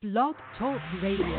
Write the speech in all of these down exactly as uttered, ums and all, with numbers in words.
Blog Talk Radio.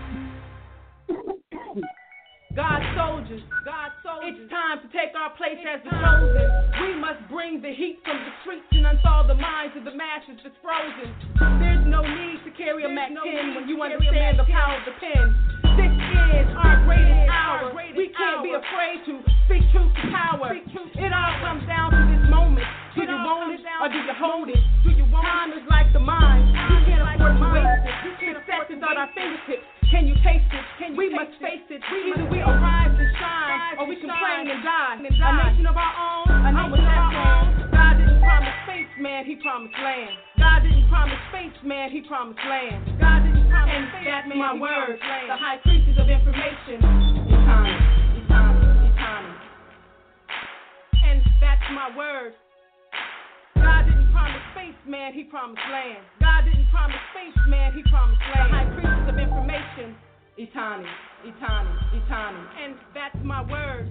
God's soldiers, God's soldiers, it's time to take our place it's as the chosen. We must bring the heat from the streets and unthaw the minds of the masses that's frozen. There's no need to carry a Mac ten when you understand the power of the pen. This is our greatest hour. We can't be afraid to speak truth to power. It all comes down to this moment. Do you want it or do you hold it? Time is like the mind. You can't afford to waste it. Success is on our fingertips. Can you taste it? Can you we must face it. Either we arise and shine, or we complain and die. A nation of our own, a nation of our own. God didn't promise space, man, he promised land. God didn't promise space, man, he promised land. God didn't promise and space, that's man, my word. The high priestess of information. Eternal, eternal, eternal. And that's my word. God didn't promise space, man, he promised land. God didn't promise space, man, he promised land. The high priestess of information, Etani, Etani, Etani. And that's my word.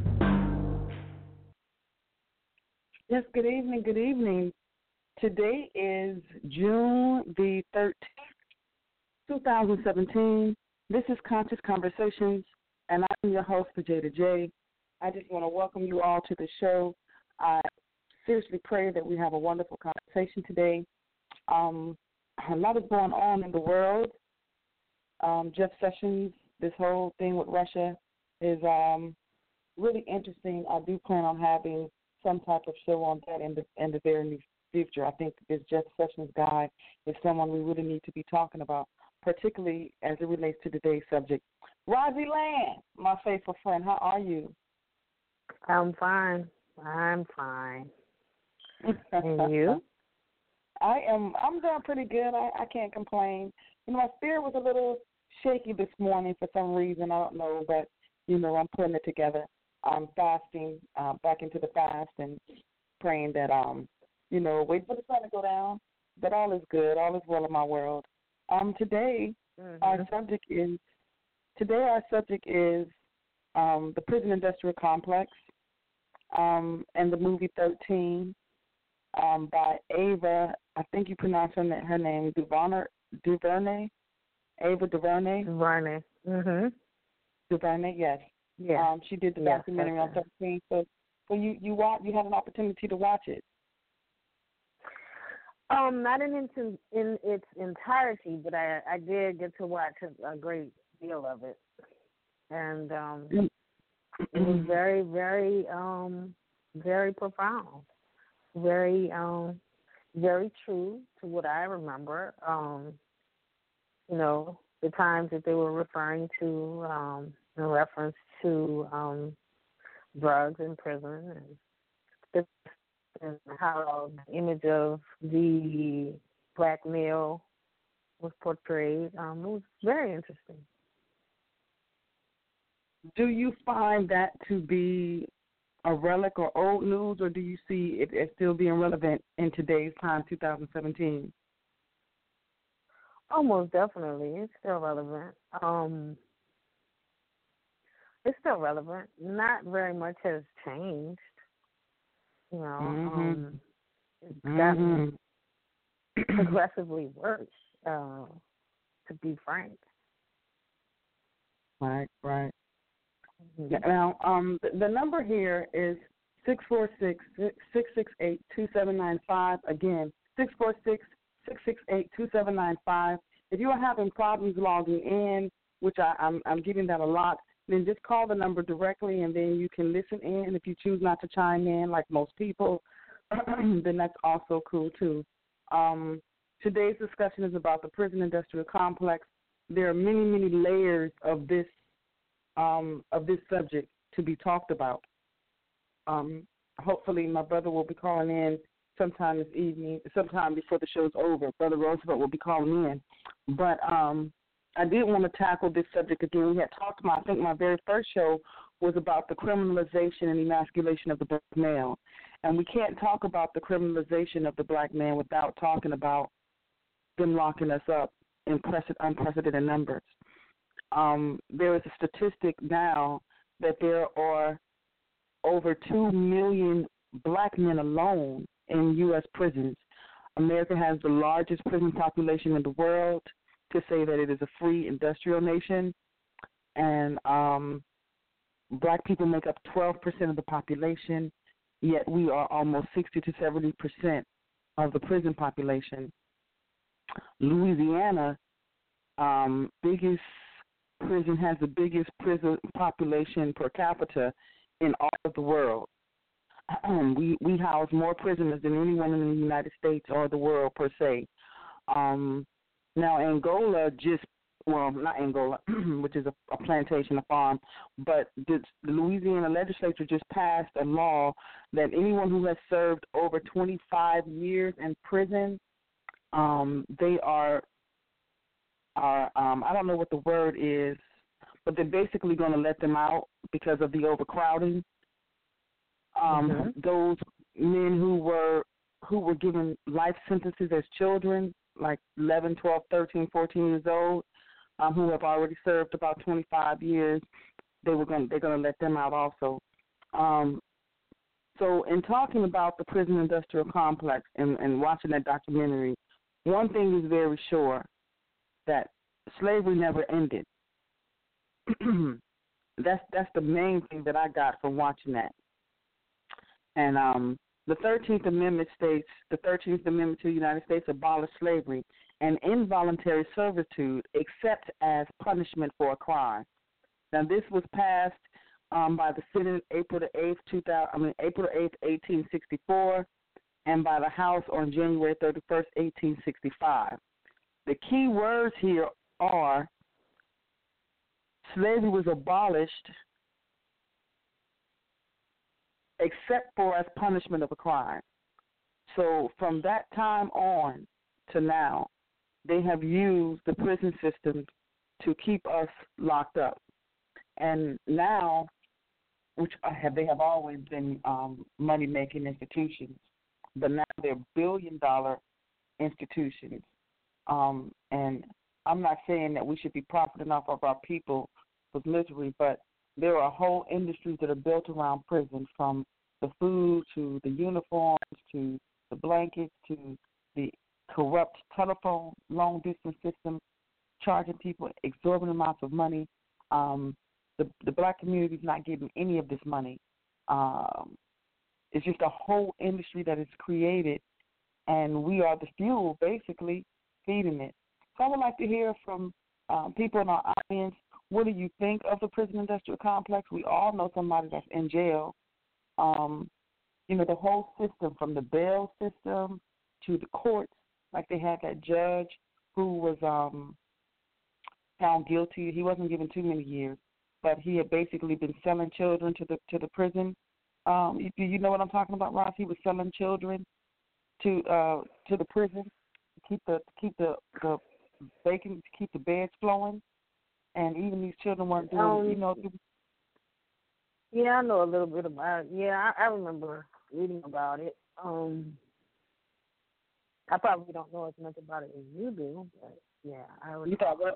Yes, good evening, good evening. Today is June the thirteenth, twenty seventeen. This is Conscious Conversations, and I'm your host, Jada J. I just want to welcome you all to the show. I seriously pray that we have a wonderful conversation today. Um, a lot is going on in the world. Um, Jeff Sessions, this whole thing with Russia is um, really interesting. I do plan on having some type of show on that in the in the very near future. I think this Jeff Sessions guy is someone we really need to be talking about, particularly as it relates to today's subject. Rosie Land, my faithful friend, how are you? I'm fine. I'm fine. And you? I am. I'm doing pretty good. I, I can't complain. You know, my spirit was a little shaky this morning for some reason. I don't know, but you know, I'm putting it together. I'm fasting, uh, back into the fast, and praying that um, you know, wait for the sun to go down. But all is good. All is well in my world. Um, today mm-hmm. our subject is today our subject is um the prison industrial complex, um, and the movie thirteen. Um, by Ava, I think you pronounce her, her name, DuVernay, DuVernay, Ava DuVernay. DuVernay. Mhm. DuVernay, yes. Yeah. Um, she did the yes, documentary on thirteen. So, so you you want you had an opportunity to watch it. Um, not in its in its entirety, but I I did get to watch a, a great deal of it, and um, mm-hmm. it was very very um very profound. Very, um, very true to what I remember. Um, you know, the times that they were referring to um, in reference to um, drugs in prison, and, and how the image of the black male was portrayed. Um, it was very interesting. Do you find that to be a relic or old news, or do you see it as still being relevant in today's time, two thousand seventeen? Oh, most definitely. It's still relevant. Um, it's still relevant. Not very much has changed. You know, mm-hmm. um, it's gotten mm-hmm. progressively worse, uh, to be frank. Right, right. Now, um, the, the number here is six four six, six six eight, two seven nine five. Again, six four six, six six eight, two seven nine five. If you are having problems logging in, which I, I'm, I'm giving that a lot, then just call the number directly, and then you can listen in. If you choose not to chime in, like most people, then that's also cool, too. Um, today's discussion is about the prison industrial complex. There are many, many layers of this Um, of this subject to be talked about. Um, hopefully my brother will be calling in sometime this evening, sometime before the show's over. Brother Roosevelt will be calling in. But um, I did want to tackle this subject again. We had talked about, I think my very first show was about the criminalization and emasculation of the black male. And we can't talk about the criminalization of the black man without talking about them locking us up in unprecedented numbers. Um, there is a statistic now that there are over two million black men alone in U S prisons. America has the largest prison population in the world. to say that it is a free industrial nation, and um, black people make up twelve percent of the population, yet we are almost sixty to seventy percent of the prison population. Louisiana, um, biggest prison, has the biggest prison population per capita in all of the world. we we house more prisoners than anyone in the United States or the world per se. Um, now Angola just well not Angola, which is a, a plantation, a farm, but the, the Louisiana legislature just passed a law that anyone who has served over twenty-five years in prison, um, they are are um, I don't know what the word is, but they're basically going to let them out because of the overcrowding. Um, mm-hmm. Those men who were who were given life sentences as children, like eleven, twelve, thirteen, fourteen years old, um, who have already served about twenty-five years, they were going they're going to let them out also. Um, so, in talking about the prison industrial complex and, and watching that documentary, one thing is very sure, that slavery never ended. that's that's the main thing that I got from watching that. And um, the thirteenth Amendment states, the thirteenth Amendment to the United States abolished slavery and involuntary servitude except as punishment for a crime. Now, this was passed um, by the Senate April the eighth, two thousand, I mean April the eighth, eighteen sixty-four, and by the House on January thirty-first, eighteen sixty-five. The key words here are slavery was abolished except for as punishment of a crime. So from that time on to now, they have used the prison system to keep us locked up. And now, which have they have always been um, money-making institutions, but now they're billion-dollar institutions. Um, and I'm not saying that we should be profiting off of our people with misery, but there are whole industries that are built around prison, from the food to the uniforms to the blankets to the corrupt telephone long-distance system, charging people exorbitant amounts of money. Um, the, the black community is not getting any of this money. Um, it's just a whole industry that is created, and we are the fuel, basically, feeding it. So I would like to hear from um, people in our audience, what do you think of the prison industrial complex? We all know somebody that's in jail. Um, you know, the whole system, from the bail system to the courts, like they had that judge who was um, found guilty. He wasn't given too many years, but he had basically been selling children to the to the prison. Um, do you know what I'm talking about, Ross? He was selling children to uh, to the prison to keep the to keep the, the bacon, to keep the beds flowing, and even these children weren't doing, um, you know. Yeah, I know a little bit about it. Yeah, I, I remember reading about it. Um, I probably don't know as much about it as you do, but yeah, I would. You thought what?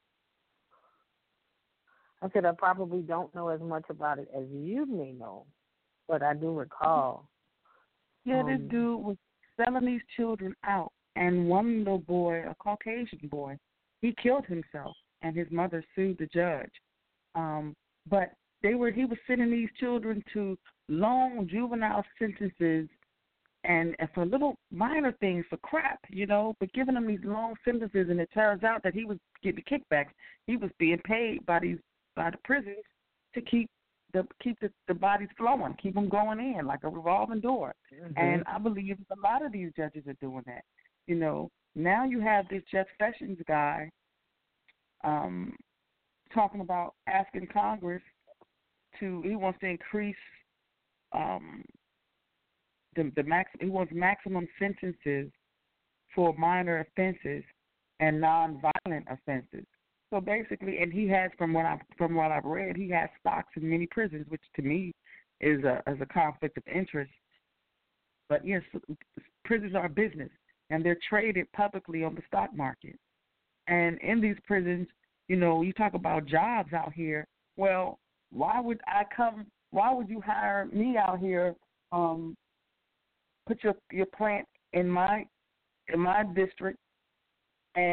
I said I probably don't know as much about it as you may know, but I do recall. Yeah, um, this dude was selling these children out, and one little boy, a Caucasian boy, he killed himself, and his mother sued the judge. Um, but they were he was sending these children to long juvenile sentences, and, and for little minor things, for crap, you know, but giving them these long sentences, and it turns out that he was getting kickbacks. He was being paid by these by the prisons to keep the keep the, the bodies flowing, keep them going in like a revolving door. Mm-hmm. And I believe a lot of these judges are doing that. You know, now you have this Jeff Sessions guy um, talking about asking Congress to, he wants to increase um, the, the max, he wants maximum sentences for minor offenses and nonviolent offenses. So basically, and he has, from what I from what I've read, he has stocks in many prisons, which to me is a is a conflict of interest. But yes, prisons are a business, and they're traded publicly on the stock market. And in these prisons, you know, you talk about jobs out here. Well, why would I come? Why would you hire me out here? Um, put your your plant in my in my district, and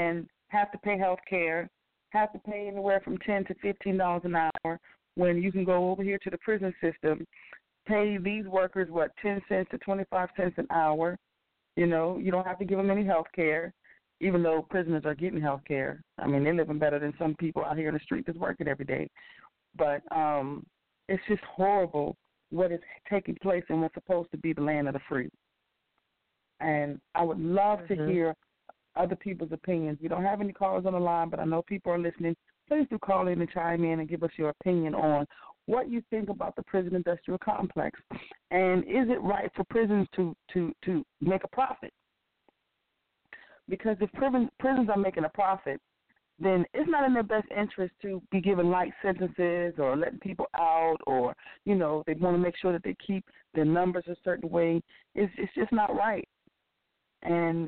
have to pay health care, have to pay anywhere from ten to fifteen dollars an hour, when you can go over here to the prison system, pay these workers, what, ten cents to twenty-five cents an hour. You know, you don't have to give them any health care, even though prisoners are getting health care. I mean, they're living better than some people out here in the street that's working every day. But um, it's just horrible what is taking place in what's supposed to be the land of the free. And I would love mm-hmm. to hear other people's opinions. We don't have any callers on the line, but I know people are listening. Please do call in and chime in and give us your opinion on what you think about the prison industrial complex. And is it right for prisons to, to, to make a profit? Because if prison, prisons are making a profit, then it's not in their best interest to be giving light sentences or letting people out, or, you know, they want to make sure that they keep their numbers a certain way. It's, it's just not right. And,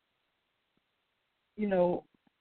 you know,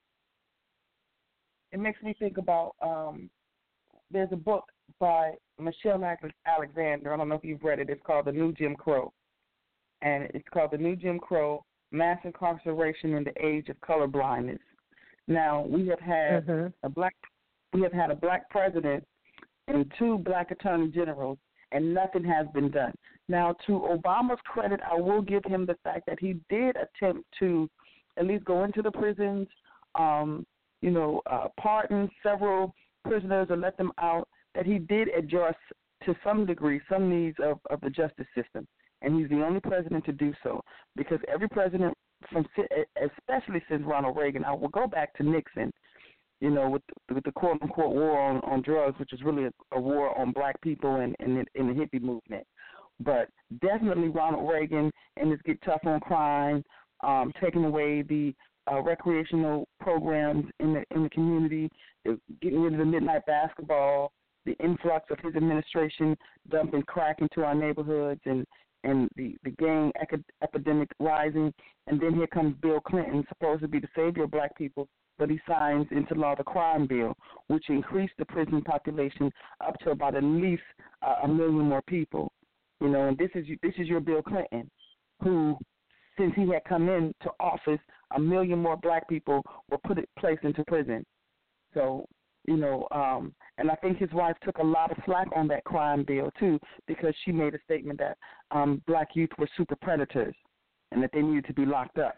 it makes me think about, um, there's a book by Michelle Alexander. I don't know if you've read it. It's called The New Jim Crow. And it's called The New Jim Crow, Mass Incarceration in the Age of Colorblindness. Now, we have had mm-hmm. a black we have had a black president and two black attorney generals, and nothing has been done. Now, to Obama's credit, I will give him the fact that he did attempt to at least go into the prisons, um, you know, uh, pardon several prisoners or let them out, that he did address to some degree some needs of, of the justice system. And he's the only president to do so, because every president, from especially since Ronald Reagan, I will go back to Nixon, you know, with, with the quote-unquote war on, on drugs, which is really a, a war on black people and, and in the hippie movement. But definitely Ronald Reagan and his Get Tough on Crime, um, taking away the uh, recreational programs in the in the community, getting rid of the midnight basketball, the influx of his administration dumping crack into our neighborhoods, and and the, the gang ec- epidemic rising. And then here comes Bill Clinton, supposed to be the savior of black people, but he signs into law the crime bill, which increased the prison population up to about at least uh, a million more people. You know, and this is this is your Bill Clinton, who, since he had come into office, a million more black people were put placed into prison. So, you know, um, and I think his wife took a lot of slack on that crime bill, too, because she made a statement that um, black youth were super predators and that they needed to be locked up.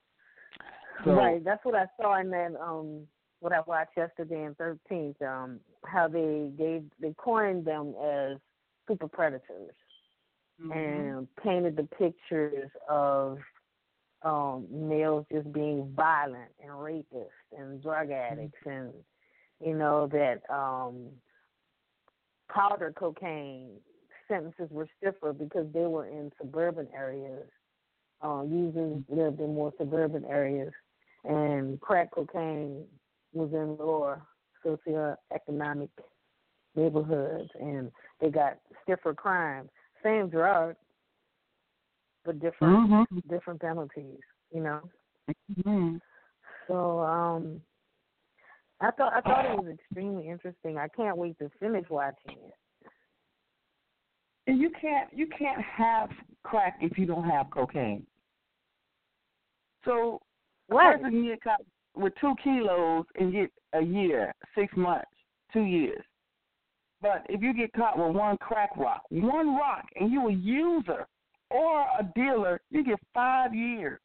So, right, that's what I saw in that, um, what I watched yesterday in thirteenth, um, how they gave, they coined them as super predators mm-hmm. and painted the pictures of um, males just being violent and rapists and drug addicts mm-hmm. and you know, that um, powder cocaine sentences were stiffer because they were in suburban areas. Uh, users lived in more suburban areas, and crack cocaine was in lower socioeconomic neighborhoods, and they got stiffer crime. Same drug, but different mm-hmm. different penalties, you know. Mm-hmm. So, um, I thought I thought it was extremely interesting. I can't wait to finish watching it. And you can't you can't have crack if you don't have cocaine. So what? A person can get caught with two kilos and get a year, six months, two years. But if you get caught with one crack rock, one rock, and you a user or a dealer, you get five years.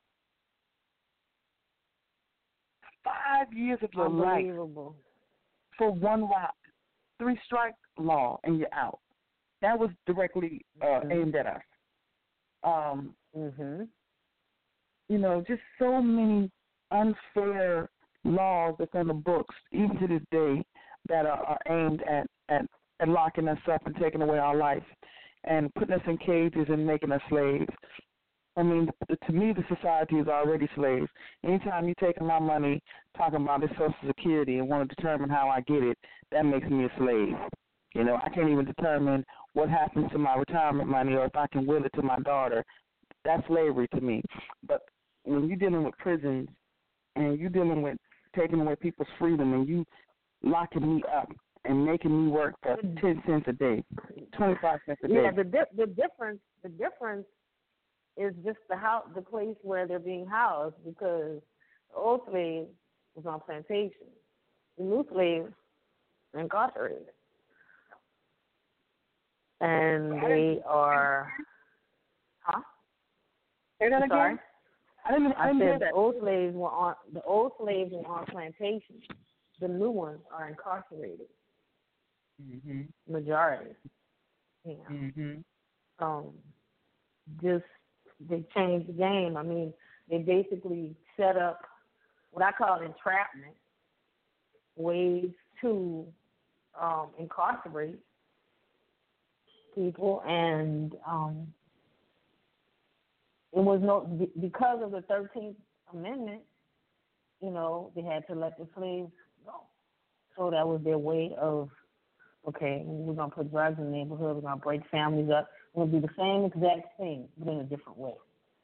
Five years of your life for one rock, three strike law, and you're out. That was directly uh, mm-hmm. aimed at us. Um, mm-hmm. You know, just so many unfair laws that's on the books, even to this day, that are, are aimed at, at, at locking us up and taking away our life and putting us in cages and making us slaves. I mean, to me, the society is already slaves. Anytime you're taking my money, talking about this Social Security and want to determine how I get it, that makes me a slave. You know, I can't even determine what happens to my retirement money or if I can will it to my daughter. That's slavery to me. But when you're dealing with prisons and you're dealing with taking away people's freedom and you locking me up and making me work for ten cents a day, twenty-five cents a day. Yeah, the di- the difference, the difference. is just the house, the place where they're being housed, because ultimately was on plantations. The new slaves are incarcerated. And they are, huh? Say that again? Sorry? I didn't, I didn't I hear said that. the old slaves were on the old slaves were on plantations. The new ones are incarcerated. Mm-hmm. Majority. Yeah. Mm-hmm. Um, just they changed the game. I mean, they basically set up what I call entrapment ways to um, incarcerate people, and um, it was no because of the thirteenth Amendment. You know, they had to let the slaves go. So that was their way of, okay, we're gonna put drugs in the neighborhood. We're gonna break families up. We're gonna do the same exact thing, but in a different way.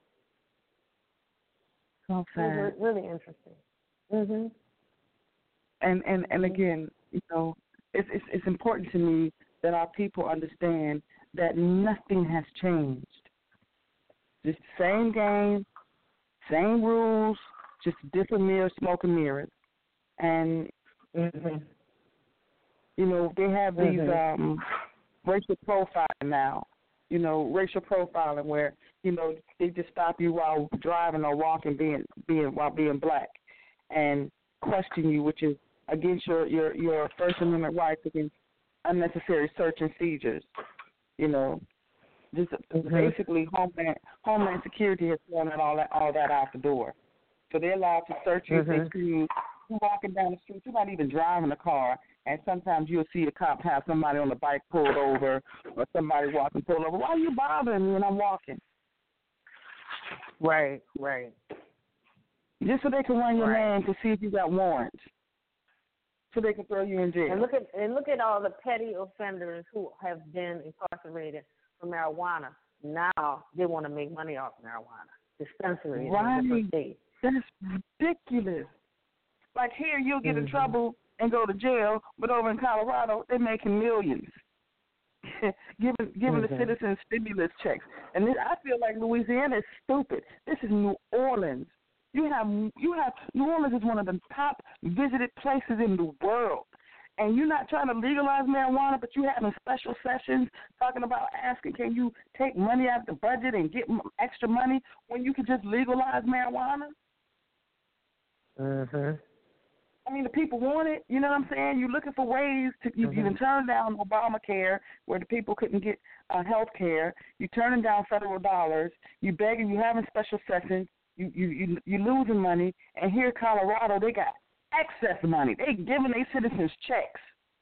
So sad. It was really interesting. Mhm. And and and Mhm. again, you know, it's, it's it's important to me that our people understand that nothing has changed. Just the same game, same rules, just different mirrors, smoke and mirrors. And Mhm. you know, they have these Mhm. um, racial profiling now. You know, racial profiling where you know they just stop you while driving or walking, being being while being black, and question you, which is against your your your First Amendment rights against unnecessary search and seizures. You know, just Mhm. basically Homeland Homeland Security has thrown all that all that out the door. So they're allowed to search you. Mhm. They see you you're walking down the street. You're not even driving a car, and sometimes you'll see a cop have somebody on the bike pulled over, or somebody walking pulled over. Why are you bothering me when I'm walking? Right. Right. Just so they can run your Right. name to see if you got warrants, so they can throw you in jail. And look at and look at all the petty offenders who have been incarcerated for marijuana. Now they want to make money off marijuana. Dispensaries Right. in different states. That's ridiculous. Like here, you'll get Mhm. in trouble and go to jail, but over in Colorado, they're making millions, giving giving Mhm. the citizens stimulus checks. And this, I feel like Louisiana is stupid. This is New Orleans. You have you have New Orleans is one of the top visited places in the world, and you're not trying to legalize marijuana, but you're having special sessions talking about asking, can you take money out of the budget and get m- extra money when you could just legalize marijuana? Mhm. I mean, the people want it. You know what I'm saying? You're looking for ways to. You, Mhm. you can turn down Obamacare, where the people couldn't get uh, health care. You're turning down federal dollars. You begging. You having special sessions. You you you you losing money. And here, in Colorado, they got excess money. They giving their citizens checks.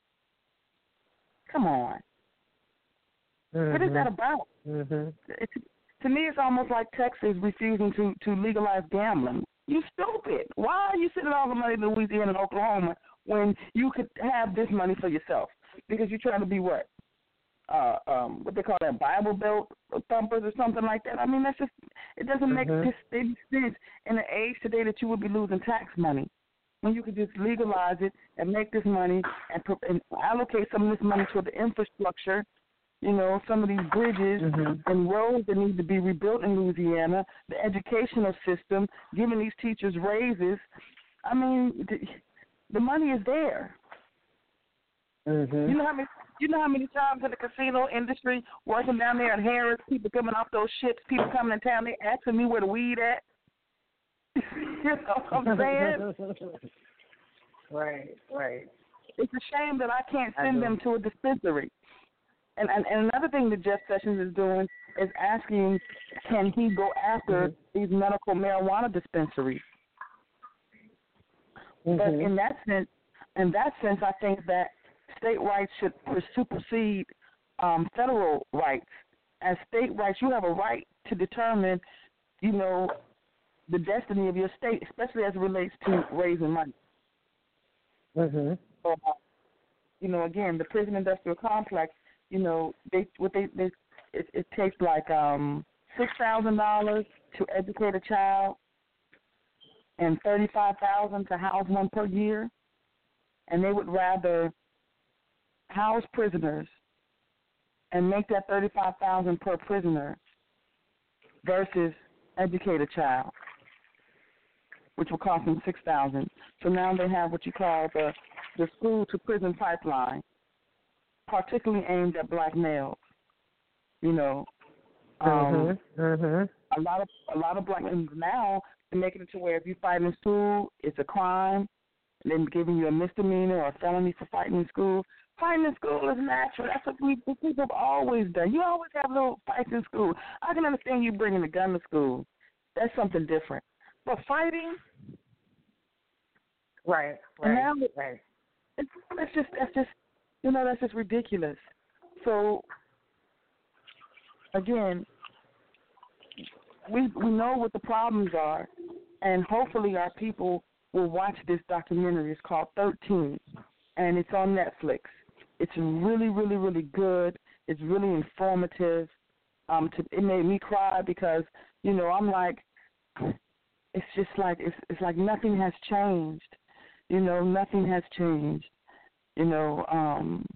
Come on. Mhm. What is that about? Mhm. It, to me, it's almost like Texas refusing to to legalize gambling. You stupid. Why are you sending all the money to Louisiana and Oklahoma when you could have this money for yourself? Because you're trying to be what? Uh, um, what they call that, Bible Belt thumpers or something like that. I mean, that's just, it doesn't make Mhm. this any sense in the age today that you would be losing tax money when you could just legalize it and make this money and, pro- and allocate some of this money to the infrastructure. You know, some of these bridges Mhm. and roads that need to be rebuilt in Louisiana, the educational system, giving these teachers raises. I mean, the, the money is there. Mhm. You know how many you know how many times in the casino industry, working down there in Harris, people coming off those ships, people coming in town, they asking me where the weed at. You know what I'm saying? Right. Right. It's a shame that I can't I send do. them to a dispensary. And, and and another thing that Jeff Sessions is doing is asking, can he go after Mhm. these medical marijuana dispensaries? But Mhm. in that sense, in that sense, I think that state rights should supersede um, federal rights. As state rights, you have a right to determine, you know, the destiny of your state, especially as it relates to raising money. Mhm. So, uh, you know, again, the prison industrial complex. You know, they what they, they it, it takes like um six thousand dollars to educate a child, and thirty five thousand to house one per year, and they would rather house prisoners and make that thirty five thousand per prisoner versus educate a child. which will cost them six thousand dollars. So now they have what you call the the school to prison pipeline, particularly aimed at black males. You know, um, mm-hmm. Mm-hmm. a lot of a lot of black men now they're making it to where if you fight in school, it's a crime. Then giving you a misdemeanor or a felony for fighting in school. Fighting in school is natural. That's what we what people have always done. You always have little fights in school. I can understand you bringing a gun to school. That's something different. But fighting, right, and right, now right. it's, that's just that's just you know that's just ridiculous. So again, we we know what the problems are, and hopefully our people will watch this documentary. It's called thirteen, and it's on Netflix. It's really, really, really good. It's really informative. Um, to, it made me cry because, you know, I'm like, it's just like, it's, it's like nothing has changed. You know, nothing has changed. You know, um,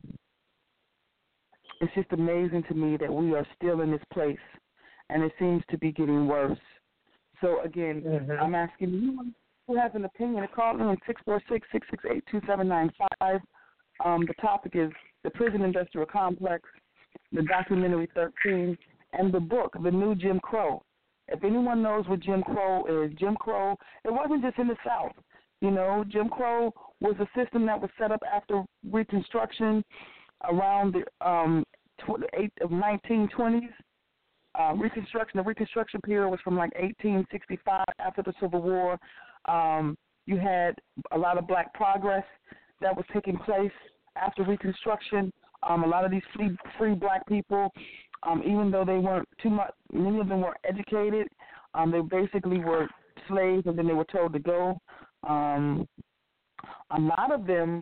it's just amazing to me that we are still in this place, and it seems to be getting worse. So, again, mm-hmm. I'm asking you who has an opinion to call in six four six, six six eight, two seven nine five. Um, the topic is the prison industrial complex, the documentary thirteen, and the book, The New Jim Crow. If anyone knows what Jim Crow is, Jim Crow, it wasn't just in the South. You know, Jim Crow was a system that was set up after Reconstruction around the um, nineteen twenties. Uh, Reconstruction, the Reconstruction period was from like eighteen sixty-five after the Civil War. Um, you had a lot of black progress that was taking place after Reconstruction. Um, a lot of these free, free black people, um, even though they weren't too much, many of them were educated. Um, they basically were slaves, and then they were told to go. Um, a lot of them,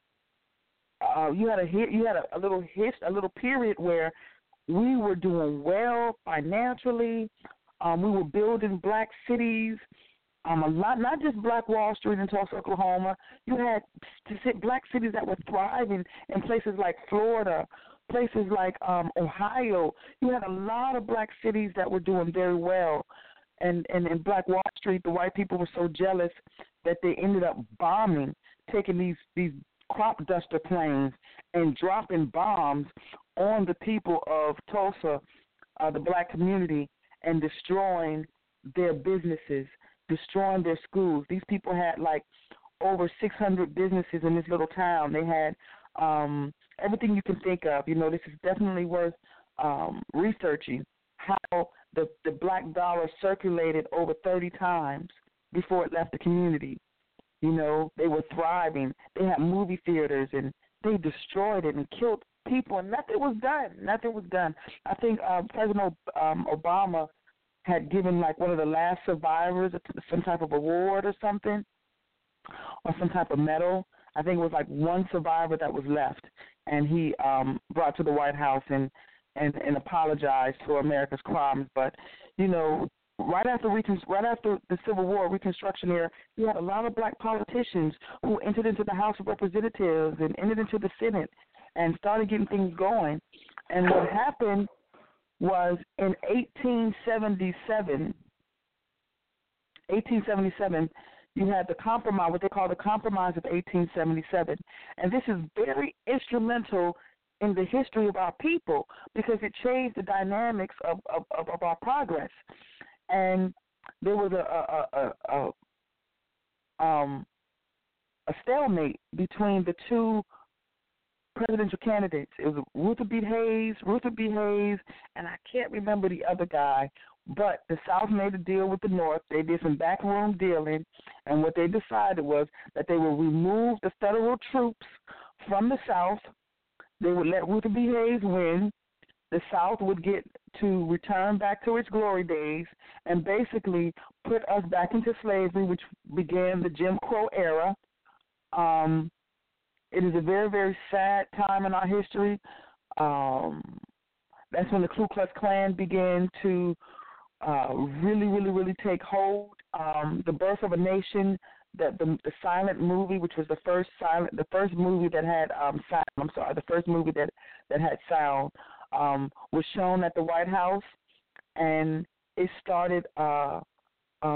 uh, you had a you had a, a little hist, a little period where we were doing well financially. Um, we were building black cities. Um, a lot, not just Black Wall Street in Tulsa, Oklahoma. You had black cities that were thriving in places like Florida, places like um, Ohio. You had a lot of black cities that were doing very well. And, and in Black Wall Street, the white people were so jealous that they ended up bombing, taking these, these crop duster planes and dropping bombs on the people of Tulsa, uh, the black community, and destroying their businesses, destroying their schools. These people had like over six hundred businesses in this little town. They had um, everything you can think of. You know, this is definitely worth um, researching how the, the black dollar circulated over thirty times before it left the community. You know, they were thriving. They had movie theaters, and they destroyed it and killed people, and nothing was done. Nothing was done. I think uh, President um, Obama had given like one of the last survivors some type of award or something, or some type of medal. I think it was like one survivor that was left, and he um, brought to the White House and, and, and apologized for America's crimes. But, you know, right after recon- right after the Civil War, Reconstruction era, you had a lot of black politicians who entered into the House of Representatives and entered into the Senate and started getting things going. And what happened was in eighteen seventy-seven, eighteen seventy-seven, you had the compromise, what they call the Compromise of eighteen seventy-seven. And this is very instrumental in the history of our people because it changed the dynamics of, of, of, of our progress. And there was a, a, a, a, um, a stalemate between the two presidential candidates. It was Ruther B. Hayes, Ruther B. Hayes, and I can't remember the other guy, but the South made a deal with the North. They did some backroom dealing, and what they decided was that they would remove the federal troops from the South. They would let Ruther B. Hayes win. The South would get to return back to its glory days and basically put us back into slavery, which began the Jim Crow era. Um, It is a very, very sad time in our history. Um, that's when the Ku Klux Klan began to uh, really, really, really take hold. Um, the Birth of a Nation, the, the the silent movie, which was the first silent, the first movie that had um, sound. I'm sorry, the first movie that that had sound um, was shown at the White House, and it started uh, um,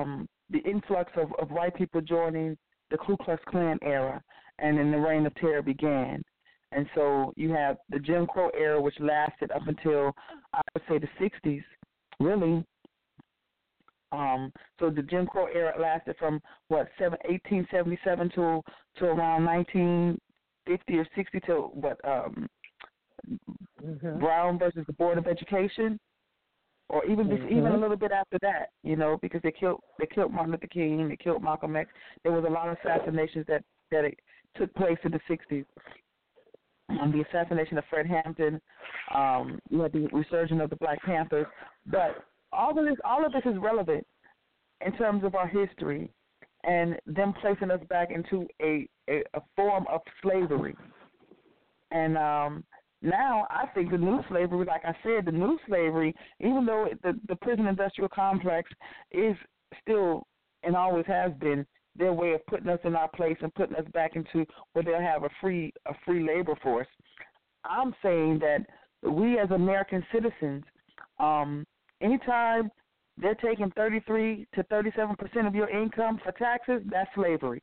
the influx of, of white people joining the Ku Klux Klan era, and then the Reign of Terror began. And so you have the Jim Crow era, which lasted up until, I would say, the sixties, really. Um, so the Jim Crow era lasted from, what, eighteen seventy-seven to, to around nineteen fifty or sixty to, what, um, mm-hmm. Brown versus the Board of Education, or even mm-hmm. even a little bit after that, you know, because they killed they killed Martin Luther King, they killed Malcolm X. There was a lot of assassinations that, that it took place in the sixties. Um, the assassination of Fred Hampton, um, you had the resurgence of the Black Panthers, but all of this, all of this is relevant in terms of our history and them placing us back into a, a, a form of slavery. And um, now I think the new slavery, like I said, the new slavery, even though the, the prison industrial complex is still and always has been their way of putting us in our place and putting us back into where they'll have a free a free labor force. I'm saying that we as American citizens, um, anytime they're taking thirty-three to thirty-seven percent of your income for taxes, that's slavery.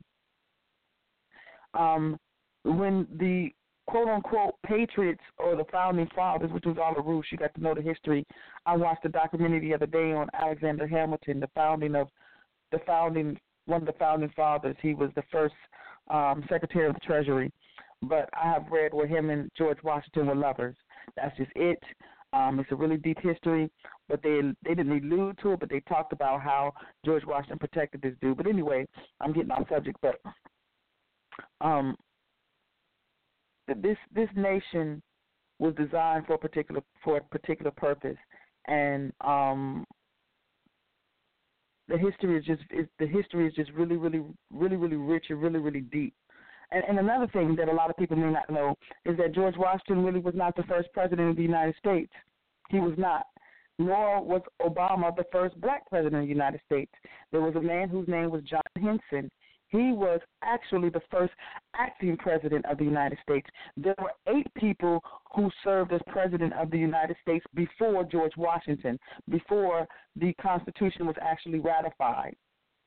Um, when the quote-unquote patriots or the founding fathers, which was all the roots, you got to know the history. I watched a documentary the other day on Alexander Hamilton, the founding of the founding one of the founding fathers. He was the first um, Secretary of the Treasury. But I have read where him and George Washington were lovers. That's just it. Um, it's a really deep history, but they they didn't allude to it, but they talked about how George Washington protected this dude. But anyway, I'm getting off subject. But um, this this nation was designed for a particular for a particular purpose, and um, the history is just is, the history is just really, really, really, really rich and really, really deep. And, and another thing that a lot of people may not know is that George Washington really was not the first president of the United States. He was not. Nor was Obama the first black president of the United States. There was a man whose name was John Henson. He was actually the first acting president of the United States. There were eight people who served as president of the United States before George Washington, before the Constitution was actually ratified.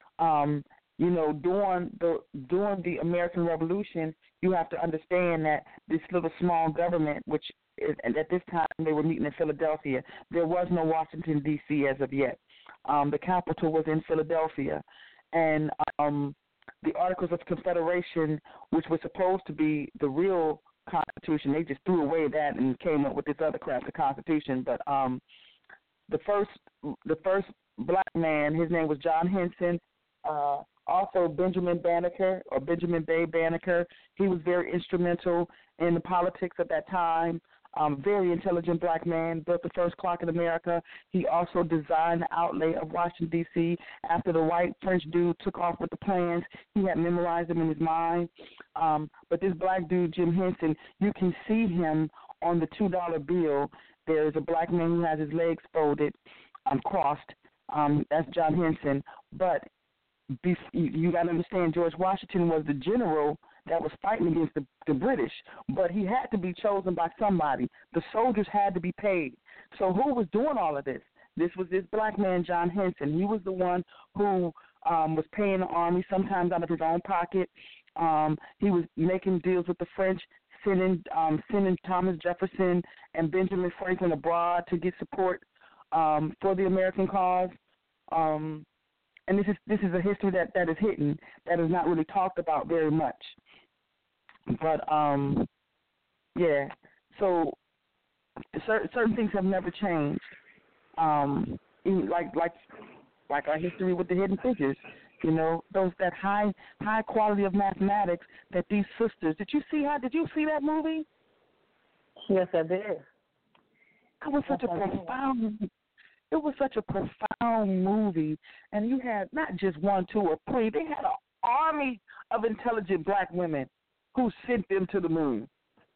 Um, you know, during the during the American Revolution, you have to understand that this little small government, which is, and at this time they were meeting in Philadelphia, there was no Washington, D C as of yet. Um, the capital was in Philadelphia, and um, the Articles of Confederation, which was supposed to be the real Constitution, they just threw away that and came up with this other crap, the Constitution. But um, the first, the first black man, his name was John Henson. Uh, also, Benjamin Banneker or Benjamin Bay Banneker. He was very instrumental in the politics at that time. Um, very intelligent black man, built the first clock in America. He also designed the outlay of Washington, D C After the white French dude took off with the plans, he had memorized them in his mind. Um, but this black dude, Jim Henson, you can see him on the two dollar bill. There's a black man who has his legs folded, um, crossed. Um, that's John Henson. But you, you got to understand, George Washington was the general that was fighting against the, the British, but he had to be chosen by somebody. The soldiers had to be paid. So who was doing all of this? This was this black man, John Henson. He was the one who um, was paying the army, sometimes out of his own pocket. Um, he was making deals with the French, sending um, sending Thomas Jefferson and Benjamin Franklin abroad to get support um, for the American cause. Um, and this is this is a history that, that is hidden, that is not really talked about very much. But, um, yeah, so certain, certain things have never changed, um, even like like like our history with the hidden figures, you know, those that high high quality of mathematics that these sisters. Did you see how? Did you see that movie? Yes, I did. It was such a profound. It was such a profound movie, and you had not just one, two, or three. They had an army of intelligent black women who sent them to the moon.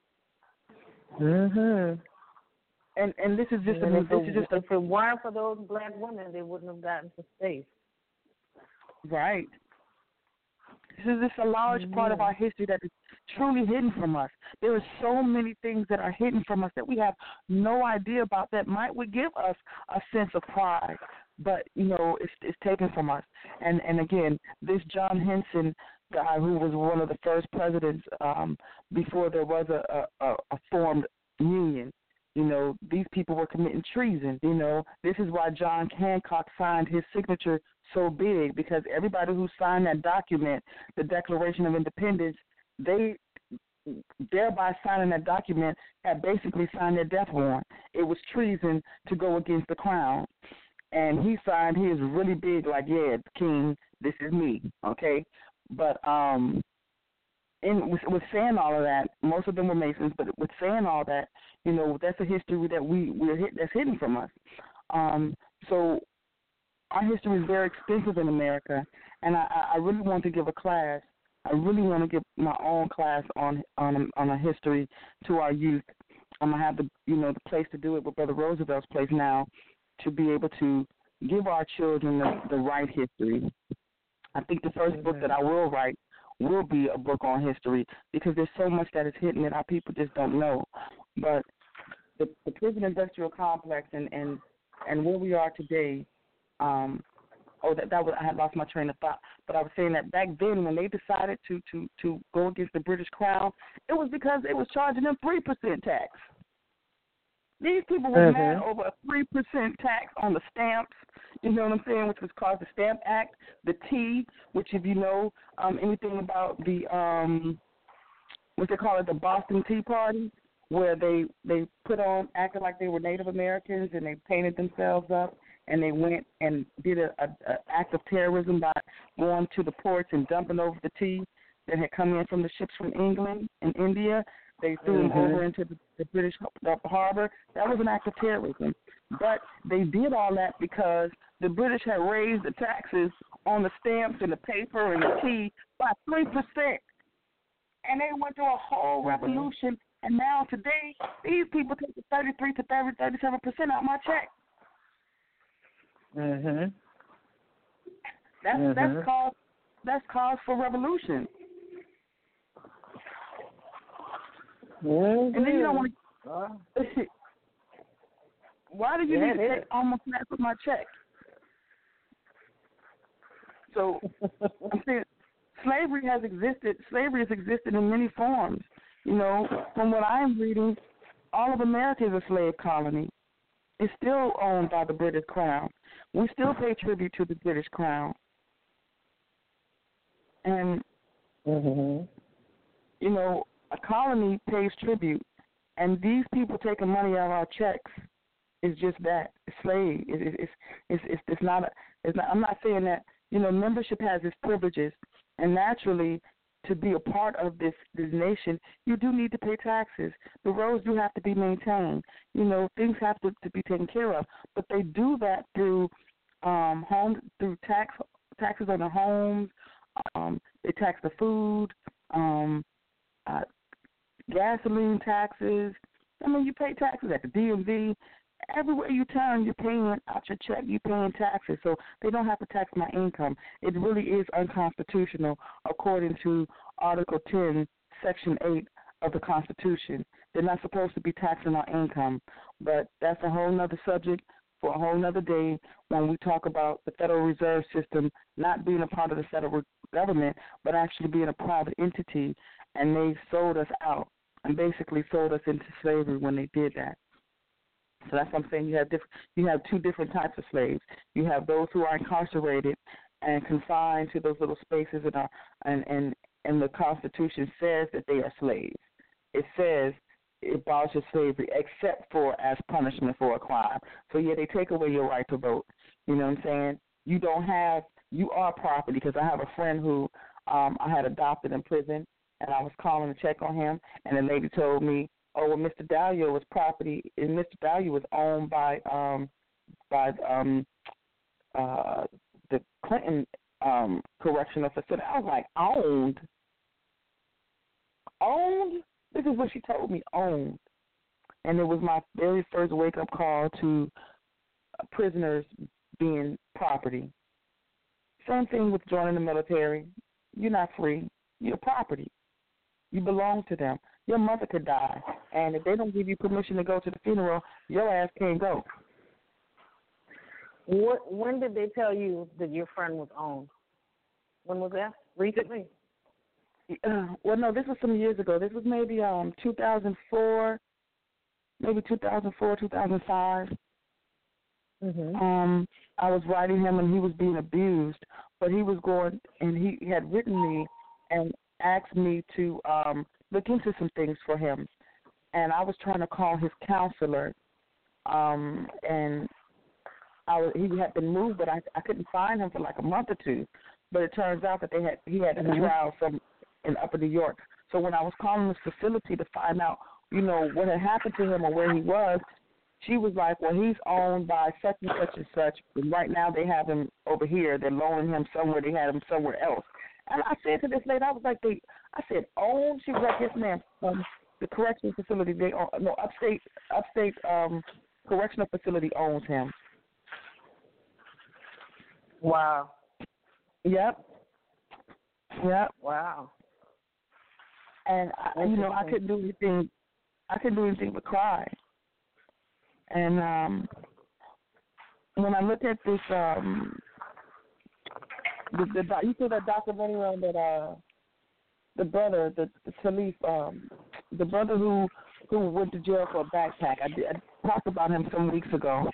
Mhm. And and this is just and a if this it, is just a, if it weren't for those black women, they wouldn't have gotten to space. Right. This is just a large mm-hmm. part of our history that is truly hidden from us. There are so many things that are hidden from us that we have no idea about that might would give us a sense of pride, but you know it's it's taken from us. And and again, this John Henson guy, who was one of the first presidents um, before there was a, a, a formed union. You know, these people were committing treason. You know, this is why John Hancock signed his signature so big, because everybody who signed that document, the Declaration of Independence, they, thereby signing that document, had basically signed their death warrant. It was treason to go against the crown. And he signed his really big, like, yeah, King, this is me, okay? But um, in with, with saying all of that, most of them were Masons, but with saying all that, you know, that's a history that we, we're hit, that's hidden from us. Um, so our history is very extensive in America, and I, I really want to give a class. I really want to give my own class on on on a history to our youth. I'm gonna have the you know the place to do it with Brother Roosevelt's place now, to be able to give our children the, the right history. I think the first mm-hmm. book that I will write will be a book on history, because there's so much that is hidden that our people just don't know. But the, the prison industrial complex and, and, and where we are today, um, oh, that, that was, I had lost my train of thought, but I was saying that back then when they decided to, to, to go against the British Crown, it was because they was charging them three percent tax. These people were mm-hmm. mad over a three percent tax on the stamps, you know what I'm saying, which was called the Stamp Act, the tea, which if you know um, anything about the, um, what they call it, the Boston Tea Party, where they, they put on, acted like they were Native Americans, and they painted themselves up, and they went and did an a, a act of terrorism by going to the ports and dumping over the tea that had come in from the ships from England and India. They threw mm-hmm. them over into the, the British the harbor. That was an act of terrorism. But they did all that because the British had raised the taxes on the stamps and the paper and the tea by three percent. And they went through a whole revolution. And now today, these people take the thirty-three to thirty, thirty-seven percent out of my check. Mm-hmm. That's, mm-hmm. that's, cause, that's cause for revolution. Mm-hmm. And then you don't want to. Why do you yeah, need to take almost half of my check? So I'm saying slavery has existed. Slavery has existed in many forms. You know, from what I'm reading, all of America is a slave colony. It's still owned by the British Crown. We still pay tribute to the British Crown. And mm-hmm. you know, a colony pays tribute, and these people taking money out of our checks is just that. It's slave. It's it's it's it's, it's not. A, it's not. I'm not saying that. You know, membership has its privileges, and naturally, to be a part of this this nation, you do need to pay taxes. The roads do have to be maintained. You know, things have to, to be taken care of, but they do that through um, home through tax taxes on the homes. Um, they tax the food. Um, uh, gasoline taxes. I mean, you pay taxes at the D M V. Everywhere you turn, you're paying out your check, you're paying taxes. So they don't have to tax my income. It really is unconstitutional according to Article ten, Section eight of the Constitution. They're not supposed to be taxing our income. But that's a whole other subject for a whole other day when we talk about the Federal Reserve System not being a part of the federal government, but actually being a private entity. And they sold us out and basically sold us into slavery when they did that. So that's what I'm saying. You have different, you have two different types of slaves. You have those who are incarcerated and confined to those little spaces, and are, and, and and the Constitution says that they are slaves. It says it abolishes slavery except for as punishment for a crime. So yeah, they take away your right to vote. You know what I'm saying? You don't have, you are property, because I have a friend who um, I had adopted in prison, and I was calling to check on him, and the lady told me, oh, well, Mister Dahlia was property, and Mister Dahlia was owned by um, by um, uh, the Clinton um, Correctional Facility. I was like, owned? Owned? This is what she told me, owned. And it was my very first wake-up call to uh, prisoners being property. Same thing with joining the military. You're not free. You're property. You belong to them. Your mother could die, and if they don't give you permission to go to the funeral, your ass can't go. What? When did they tell you that your friend was owned? When was that? Recently? Uh, well, no, this was some years ago. This was maybe um two thousand four, maybe two thousand four, two thousand five. Mm-hmm. Um, I was writing him, and he was being abused, but he was going, and he had written me and asked me to um look into some things for him, and I was trying to call his counselor, um, and I was, he had been moved, but I I couldn't find him for like a month or two. But it turns out that they had he had a Mm-hmm. trial from in Upper New York. So when I was calling this facility to find out, you know, what had happened to him or where he was, she was like, well, he's owned by such and such and such, and right now they have him over here. They're loaning him somewhere. They had him somewhere else. And I said to this lady, I was like, they, I said, own? She was like, yes, ma'am. Um, the correctional facility, they own, no, upstate, upstate um, correctional facility owns him. Wow. Yep. Yep. Wow. And I, you know, I couldn't do anything. I couldn't do anything but cry. And um, when I looked at this, um, the, the you saw that documentary on that uh, the brother, the, the Talif, um, the brother who who went to jail for a backpack. I, did, I talked about him some weeks ago.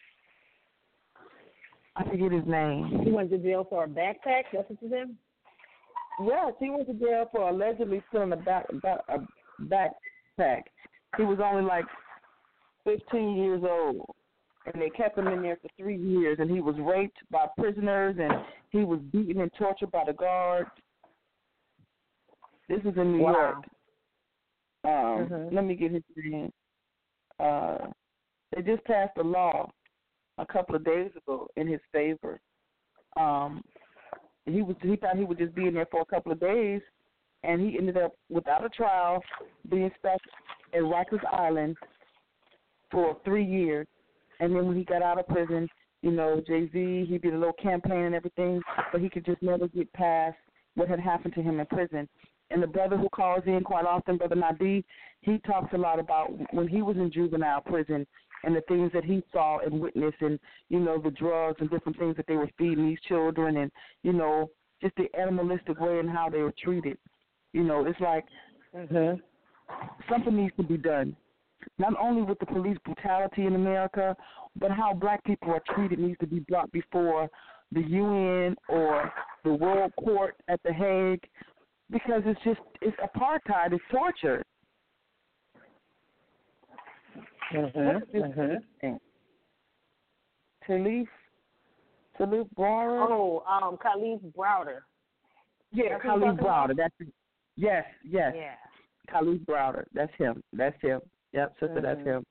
I forget his name. He went to jail for a backpack. That's what you said. Yes, he went to jail for allegedly stealing a back, back a backpack. He was only like fifteen years old, and they kept him in there for three years, and he was raped by prisoners, and he was beaten and tortured by the guards. This is in New Wow. York. Um, mm-hmm. Let me get his name. Uh, they just passed a law a couple of days ago in his favor. Um, he was he thought he would just be in there for a couple of days, and he ended up without a trial being stuck at Rikers Island for three years. And then when he got out of prison, you know, Jay-Z, he did a little campaign and everything, but he could just never get past what had happened to him in prison. And the brother who calls in quite often, Brother Nadi, he talks a lot about when he was in juvenile prison and the things that he saw and witnessed, and, you know, the drugs and different things that they were feeding these children, and, you know, just the animalistic way and how they were treated. You know, it's like mm-hmm. something needs to be done. Not only with the police brutality in America, but how black people are treated needs to be brought before the U N or the World Court at The Hague, because it's just, it's apartheid, it's torture. Mm-hmm. Mm-hmm. Talif, Talif Browder? Oh, um, Khalif Browder. Yeah, That's Khalif Browder. That's yes, yes. Yeah. Khalif Browder. That's him. That's him. Yep, sister, mm-hmm. that's him.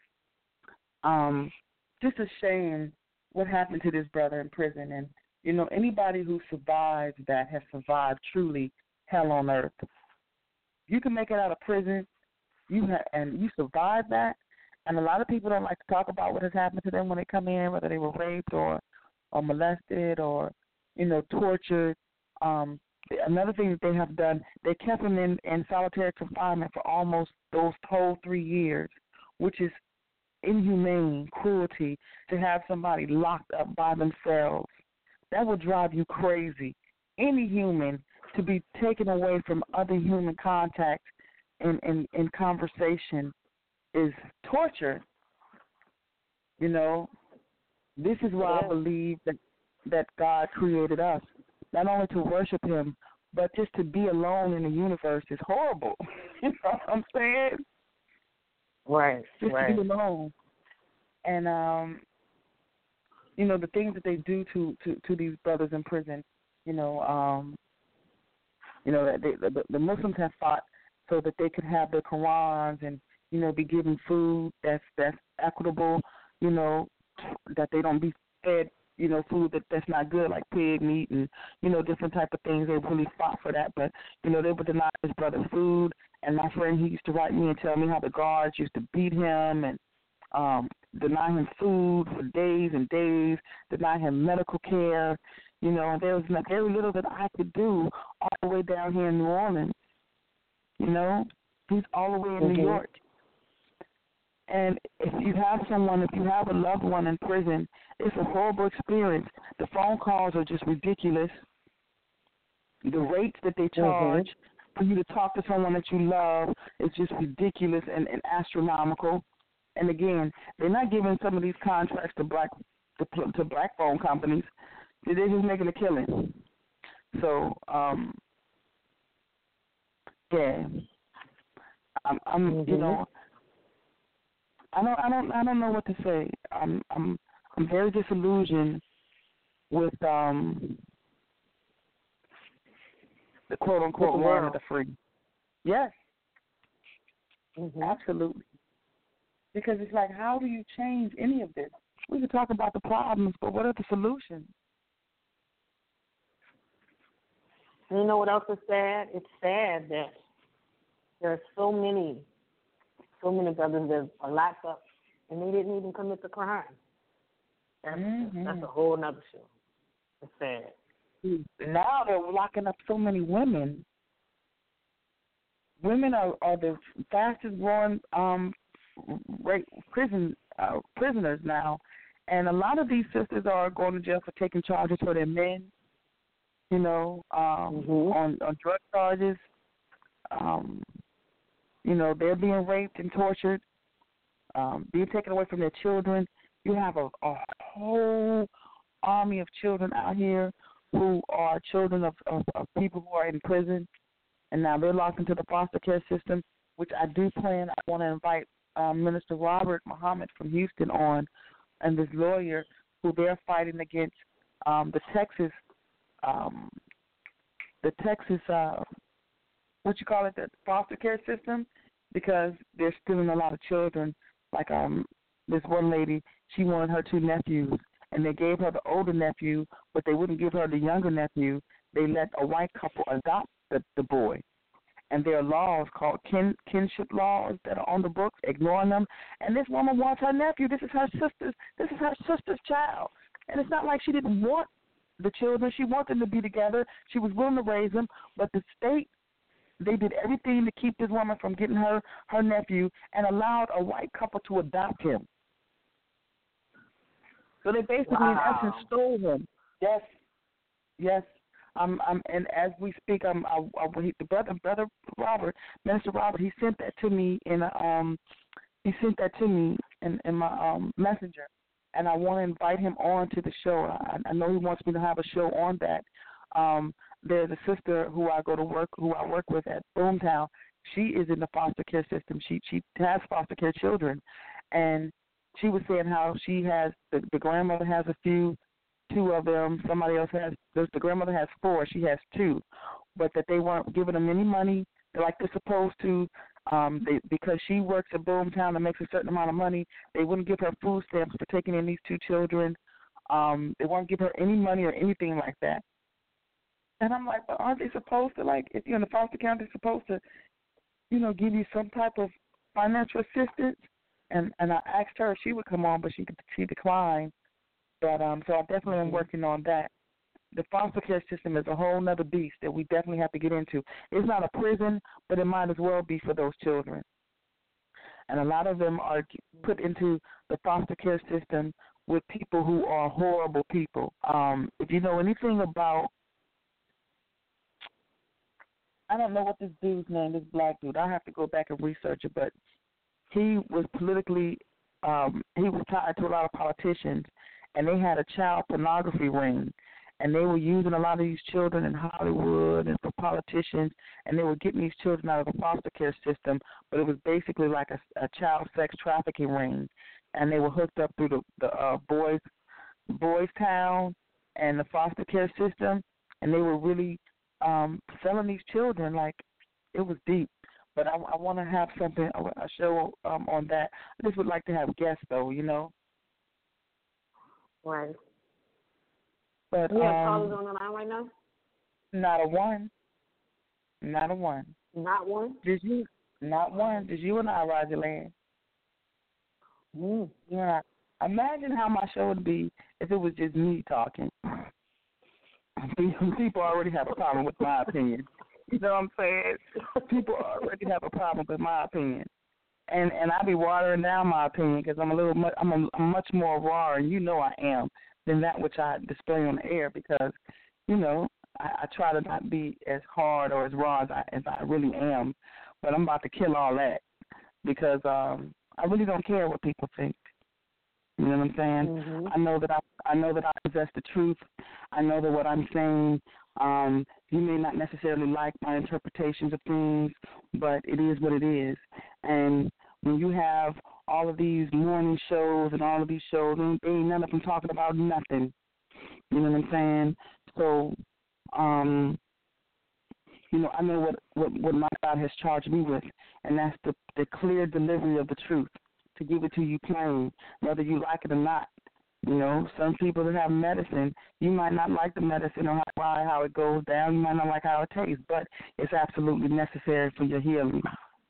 Um, just a shame what happened to this brother in prison, and you know anybody who survives that has survived truly hell on earth. You can make it out of prison, you ha- and you survive that. And a lot of people don't like to talk about what has happened to them when they come in, whether they were raped or, or molested or, you know, tortured. Um, another thing that they have done, they kept them in, in solitary confinement for almost those whole three years, which is inhumane cruelty to have somebody locked up by themselves. That would drive you crazy. Any human to be taken away from other human contact and, and, and conversation is torture. You know, this is why yeah. I believe that that God created us, not only to worship Him, but just to be alone in the universe is horrible. You know what I'm saying? Right, just right. to be alone. And, um, you know, the things that they do to, to, to these brothers in prison, you know, um, you know, they, the, the Muslims have fought so that they could have their Qurans and, you know, be given food that's that's equitable, you know, that they don't be fed, you know, food that, that's not good, like pig meat and, you know, different type of things. They really fought for that. But, you know, they would deny his brother food. And my friend, he used to write me and tell me how the guards used to beat him and um, deny him food for days and days, deny him medical care. You know, and there was not very little that I could do all the way down here in New Orleans. You know, he's all the way in mm-hmm. New York. And if you have someone, if you have a loved one in prison, it's a horrible experience. The phone calls are just ridiculous. The rates that they charge mm-hmm. for you to talk to someone that you love is just ridiculous and, and astronomical. And again, they're not giving some of these contracts to black to, to black phone companies. They're just making a killing. So, um, yeah, I'm, I'm mm-hmm. you know, I don't, I don't, I don't know what to say. I'm, I'm, I'm very disillusioned with um, the quote unquote land of the free. Yes, mm-hmm. absolutely. Because it's like, how do you change any of this? We can talk about the problems, but what are the solutions? You know what else is sad? It's sad that there are so many, so many brothers that are locked up and they didn't even commit the crime. That's, mm-hmm. that's a whole nother show. It's sad. Now they're locking up so many women. Women are, are the fastest growing um, rate, prison uh, prisoners now, and a lot of these sisters are going to jail for taking charges for their men. You know, um, mm-hmm. on, on drug charges. Um, you know, they're being raped and tortured, um, being taken away from their children. You have a, a whole army of children out here who are children of, of, of people who are in prison, and now they're locked into the foster care system, which I do plan. I want to invite um, Minister Robert Muhammad from Houston on, and this lawyer who they're fighting against um, the Texas Um, the Texas, uh, what you call it, the foster care system, because they're stealing a lot of children. Like um, this one lady, she wanted her two nephews, and they gave her the older nephew, but they wouldn't give her the younger nephew. They let a white couple adopt the, the boy. And there are laws called kin, kinship laws that are on the books, ignoring them. And this woman wants her nephew. This is her sister's. This is her sister's child. And it's not like she didn't want the children. She wanted them to be together. She was willing to raise them, but the state, they did everything to keep this woman from getting her, her nephew and allowed a white couple to adopt him. So they basically, wow. in essence, stole him. Yes, yes. Um, um, and as we speak, um, I, I, the brother, brother Robert, Minister Robert, he sent that to me in a, um, he sent that to me in, in my um messenger. And I want to invite him on to the show. I, I know he wants me to have a show on that. Um, there's a sister who I go to work, who I work with at Boomtown. She is in the foster care system. She she has foster care children, and she was saying how she has the, the grandmother has a few, two of them. Somebody else has the, the grandmother has four. She has two, but that they weren't giving them any money like they're supposed to. Um, they, because she works at Boomtown and makes a certain amount of money, they wouldn't give her food stamps for taking in these two children. Um, they won't give her any money or anything like that. And I'm like, but aren't they supposed to, like, if you're in the foster care, they're supposed to, you know, give you some type of financial assistance? And and I asked her if she would come on, but she she declined. But um, so I definitely am working on that. The foster care system is a whole nother beast that we definitely have to get into. It's not a prison, but it might as well be for those children. And a lot of them are put into the foster care system with people who are horrible people. Um, if you know anything about, I don't know what this dude's name, this black dude. I have to go back and research it, but he was politically, um, he was tied to a lot of politicians, and they had a child pornography ring. And they were using a lot of these children in Hollywood and for politicians, and they were getting these children out of the foster care system, but it was basically like a, a child sex trafficking ring. And they were hooked up through the, the uh, boys, boys town and the foster care system, and they were really um, selling these children like it was deep. But I, I want to have something, a show um, on that. I just would like to have guests, though, you know. Right. But, you have um, callers on the line right now? Not a one. Not a one. Not one? Did you? Not one. Did you and I, Roger Land? Mm. You and I. Imagine how my show would be if it was just me talking. People already have a problem with my opinion. You know what I'm saying? People already have a problem with my opinion. and and I be watering down my opinion because I'm a little much, I'm, a, I'm much more raw, and you know I am, than that which I display on the air because, you know, I, I try to not be as hard or as raw as I, as I really am, but I'm about to kill all that because um, I really don't care what people think. You know what I'm saying? Mm-hmm. I know that I I know that I possess the truth. I know that what I'm saying, um, you may not necessarily like my interpretations of things, but it is what it is. And when you have all of these morning shows and all of these shows, ain't, ain't none of them talking about nothing. You know what I'm saying? So, um, you know, I know what, what, what my God has charged me with, and that's the, the clear delivery of the truth, to give it to you plain, whether you like it or not. You know, some people that have medicine, you might not like the medicine or how, how it goes down. You might not like how it tastes, but it's absolutely necessary for your healing.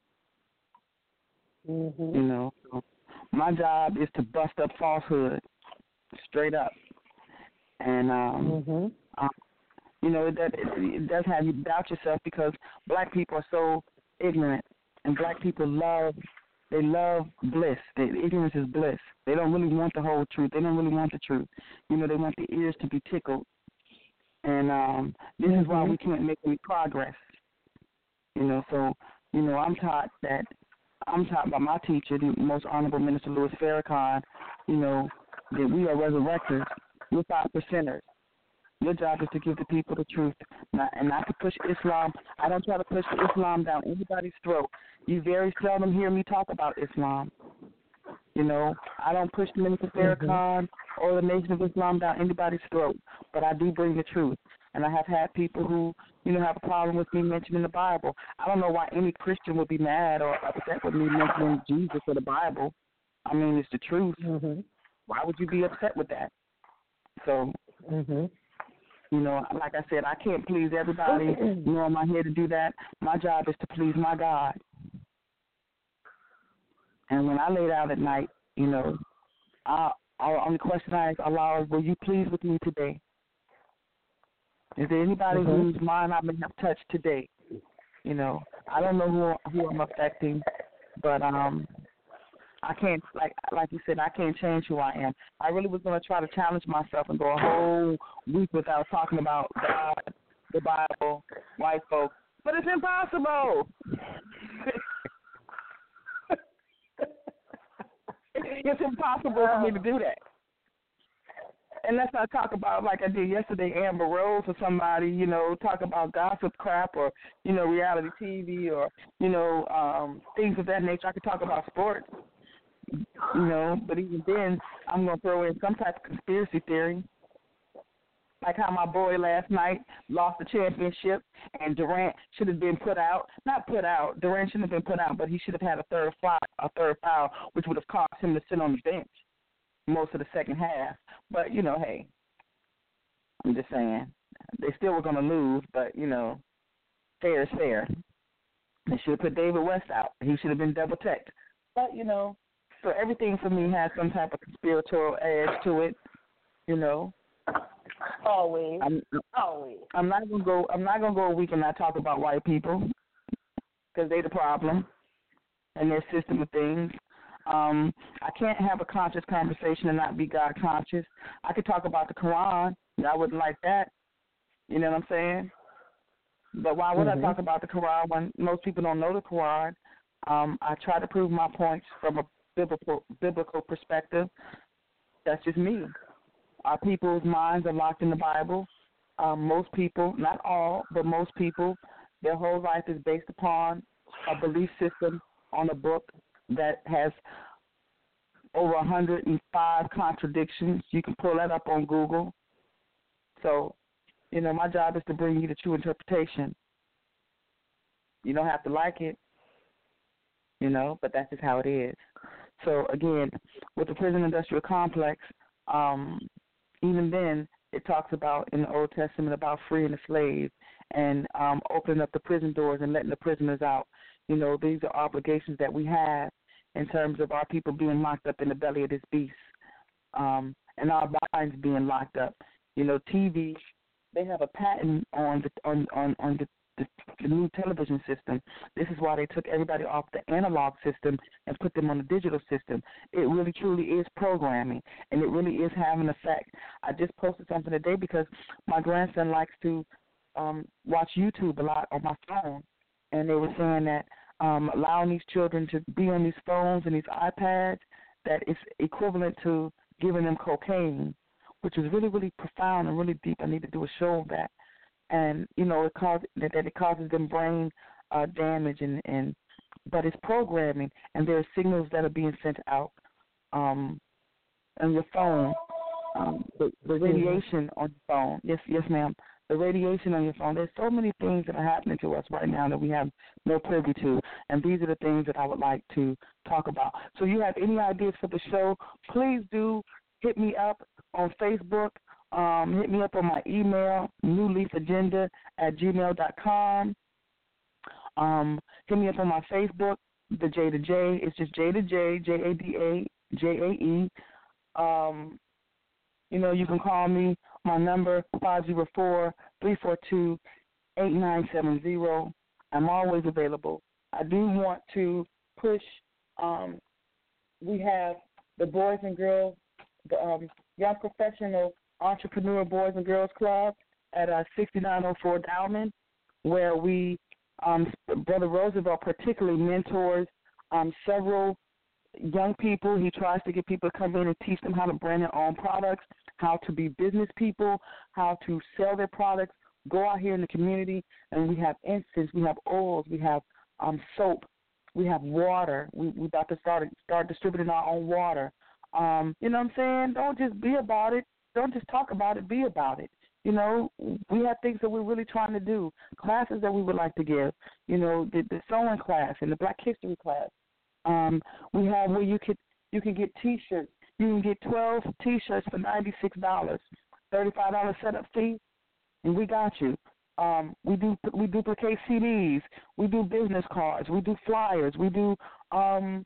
Mm-hmm. You know, so my job is to bust up falsehood, straight up. And, um, mm-hmm. um you know, it, it, it does have you doubt yourself because black people are so ignorant, and black people love They love bliss. They, ignorance is bliss. They don't really want the whole truth. They don't really want the truth. You know, they want the ears to be tickled. And um, this mm-hmm. is why we can't make any progress. You know, so, you know, I'm taught that, I'm taught by my teacher, the Most Honorable Minister Louis Farrakhan, you know, that we are resurrectors. We're five percenters. Your job is to give the people the truth, not, and not to push Islam. I don't try to push Islam down anybody's throat. You very seldom hear me talk about Islam. You know, I don't push the Minister Farrakhan mm-hmm. or the Nation of Islam down anybody's throat, but I do bring the truth. And I have had people who, you know, have a problem with me mentioning the Bible. I don't know why any Christian would be mad or upset with me mentioning Jesus or the Bible. I mean, it's the truth. Mm-hmm. Why would you be upset with that? So, mm-hmm. you know, like I said, I can't please everybody, nor am I here to do that. My job is to please my God. And when I lay down at night, you know, I, our only question I ask Allah is, will you please with me today? Is there anybody mm-hmm. whose mind I may have touched today? You know, I don't know who who I'm affecting, but um, I can't, like like you said, I can't change who I am. I really was going to try to challenge myself and go a whole week without talking about God, the Bible, white folks, but it's impossible. It's impossible for me to do that. And let's not talk about, like I did yesterday, Amber Rose or somebody, you know, talk about gossip crap or, you know, reality T V or, you know, um, things of that nature. I could talk about sports, you know, but even then I'm going to throw in some type of conspiracy theory. Like how my boy last night lost the championship and Durant should have been put out. Not put out. Durant shouldn't have been put out, but he should have had a third foul, a third foul, which would have caused him to sit on the bench most of the second half. But, you know, hey, I'm just saying. They still were going to lose, but, you know, fair is fair. They should have put David West out. He should have been double-teched. But, you know, so everything for me has some type of conspiratorial edge to it, you know. Always. I'm, Always. I'm not gonna go. I'm not gonna go a week and not talk about white people because they the problem and their system of things. Um, I can't have a conscious conversation and not be God conscious. I could talk about the Quran. I wouldn't like that. You know what I'm saying? But why would mm-hmm. I talk about the Quran when most people don't know the Quran? Um, I try to prove my points from a biblical biblical perspective. That's just me. Our people's minds are locked in the Bible. Um, most people, not all, but most people, their whole life is based upon a belief system on a book that has over one hundred five contradictions. You can pull that up on Google. So, you know, my job is to bring you the true interpretation. You don't have to like it, you know, but that's just how it is. So, again, with the prison industrial complex, um, even then, it talks about in the Old Testament about freeing the slaves and um, opening up the prison doors and letting the prisoners out. You know, these are obligations that we have in terms of our people being locked up in the belly of this beast um, and our minds being locked up. You know, T V, they have a patent on the, on, on, on the the, the new television system. This is why they took everybody off the analog system and put them on the digital system. It really, truly is programming, and it really is having an effect. I just posted something today because my grandson likes to um, watch YouTube a lot on my phone, and they were saying that um, allowing these children to be on these phones and these iPads, that is equivalent to giving them cocaine, which is really, really profound and really deep. I need to do a show of that. And, you know, it causes, that, that it causes them brain uh, damage, and, and but it's programming, and there are signals that are being sent out um, on your phone. Um, the, the radiation on your phone. Yes, yes, ma'am. The radiation on your phone. There's so many things that are happening to us right now that we have no privy to, and these are the things that I would like to talk about. So you have any ideas for the show, please do hit me up on Facebook. Um, hit me up on my email, newleafagenda at gmail dot com. Um, hit me up on my Facebook, the J to J. It's just J to J, J A D A, J A E. Um, you know, you can call me. My number, five oh four, three four two, eight nine seven zero. I'm always available. I do want to push, um, we have the Boys and Girls, the um, Young Professional Entrepreneur Boys and Girls Club at uh, sixty-nine oh four Dowman, where we, um, Brother Roosevelt particularly mentors um, several young people. He tries to get people to come in and teach them how to brand their own products, how to be business people, how to sell their products, go out here in the community, and we have incense, we have oils, we have um, soap, we have water. We, we're about to start, start distributing our own water. Um, you know what I'm saying? Don't just be about it. Don't just talk about it, be about it. You know, we have things that we're really trying to do, classes that we would like to give, you know, the, the sewing class and the Black History class. Um, we have where you could you can get T-shirts. You can get twelve T-shirts for ninety-six dollars, thirty-five dollars setup fee, and we got you. Um, we do we duplicate C Ds. We do business cards. We do flyers. We do um,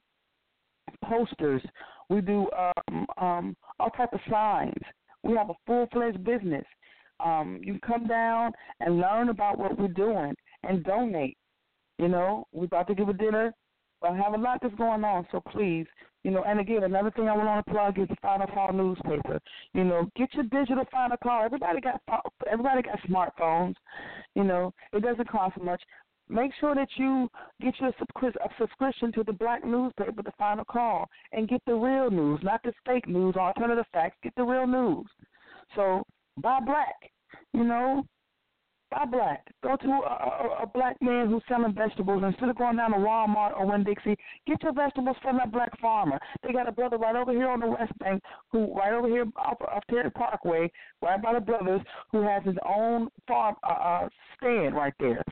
posters. We do um, um, all type of signs. We have a full-fledged business. Um, you come down and learn about what we're doing and donate. You know, we're about to give a dinner. I have a lot that's going on, so please, you know, and again, another thing I want to plug is the Final Call newspaper. You know, get your digital Final Call. Everybody got everybody got smartphones. You know, it doesn't cost much. Make sure that you get your a subscription to the Black newspaper, the Final Call, and get the real news, not this fake news, alternative facts. Get the real news. So buy Black, you know. Buy Black. Go to a, a, a Black man who's selling vegetables. Instead of going down to Walmart or Winn-Dixie, get your vegetables from that Black farmer. They got a brother right over here on the West Bank, who right over here off, off Terry Parkway, right by the brothers, who has his own farm uh, uh, stand right there.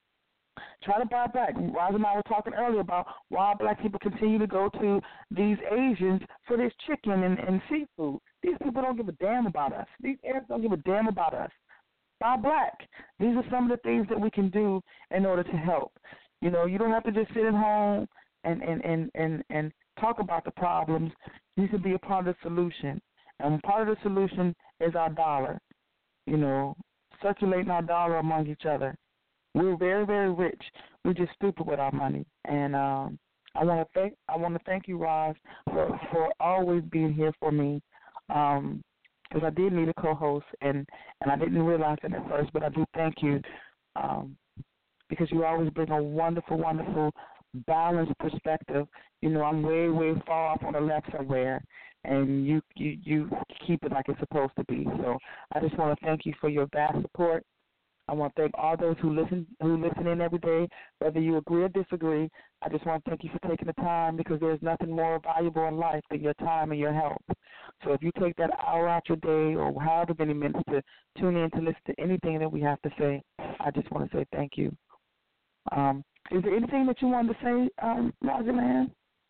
Try to buy Black. Roz and I were talking earlier about why Black people continue to go to these Asians for this chicken and, and seafood. These people don't give a damn about us. These Arabs don't give a damn about us. Buy Black. These are some of the things that we can do in order to help. You know, you don't have to just sit at home and, and, and, and, and talk about the problems. You can be a part of the solution. And part of the solution is our dollar, you know, circulating our dollar among each other. We're very, very rich. We're just stupid with our money. And um, I want to thank I want to thank you, Roz, for, for always being here for me. Um, Because I did need a co-host, and, and I didn't realize it at first, but I do thank you um, because you always bring a wonderful, wonderful, balanced perspective. You know, I'm way, way far off on the left somewhere, and you, you, you keep it like it's supposed to be. So I just want to thank you for your vast support. I want to thank all those who listen who listen in every day, whether you agree or disagree. I just want to thank you for taking the time, because there's nothing more valuable in life than your time and your help. So if you take that hour out your day or however many minutes to tune in to listen to anything that we have to say, I just want to say thank you. Um, is there anything that you wanted to say, um, Roger Man?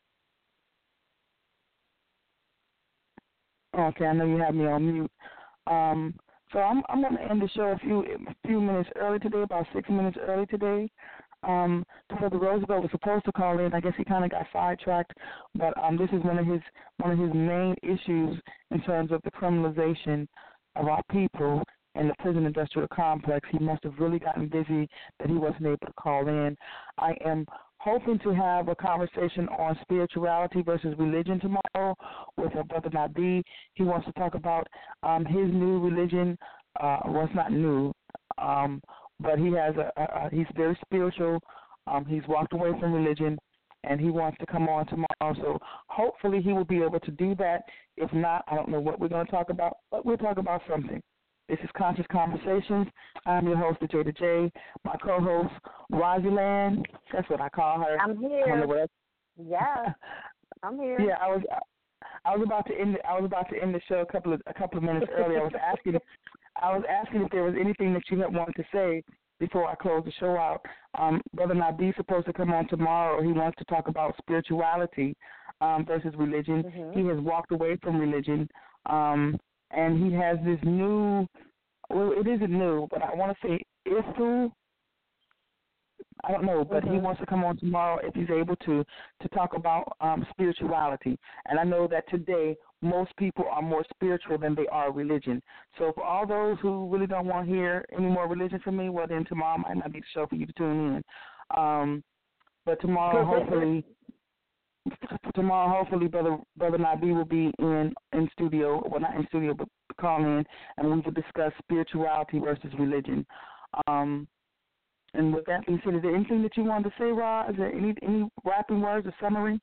Okay, I know you have me on mute. Um, So I'm I'm going to end the show a few a few minutes early today, about six minutes early today. Um, Brother Roosevelt was supposed to call in. I guess he kind of got sidetracked, but um, this is one of his one of his main issues in terms of the criminalization of our people in the prison industrial complex. He must have really gotten busy that he wasn't able to call in. I am hoping to have a conversation on spirituality versus religion tomorrow with our brother Nabi. He wants to talk about um, his new religion. Uh, well, it's not new, um, but he has a, a, a he's very spiritual. Um, he's walked away from religion, and he wants to come on tomorrow. So hopefully he will be able to do that. If not, I don't know what we're going to talk about, but we'll talk about something. This is Conscious Conversations. I'm your host, Jada J. My co-host, Rosie-Land. That's what I call her. I'm here. I don't know what yeah, I'm here. Yeah, I was. I was about to end. I was about to end the show a couple of a couple of minutes early. I was asking. I was asking if there was anything that you had wanted to say before I close the show out. Um, Brother Nabi's supposed to come on tomorrow. He wants to talk about spirituality um, versus religion. Mm-hmm. He has walked away from religion. Um, And he has this new, well, it isn't new, but I want to say Isu. I don't know, but mm-hmm. he wants to come on tomorrow if he's able to, to talk about um, spirituality. And I know that today most people are more spiritual than they are religion. So for all those who really don't want to hear any more religion from me, well, then tomorrow might not be the show for you to tune in. Um, but tomorrow, hopefully... Tomorrow, hopefully, brother brother Nabi will be in in studio. Well, not in studio, but call in, and we will discuss spirituality versus religion. Um, and with that being said, is there anything that you wanted to say, Ra? Is there any any wrapping words or summary?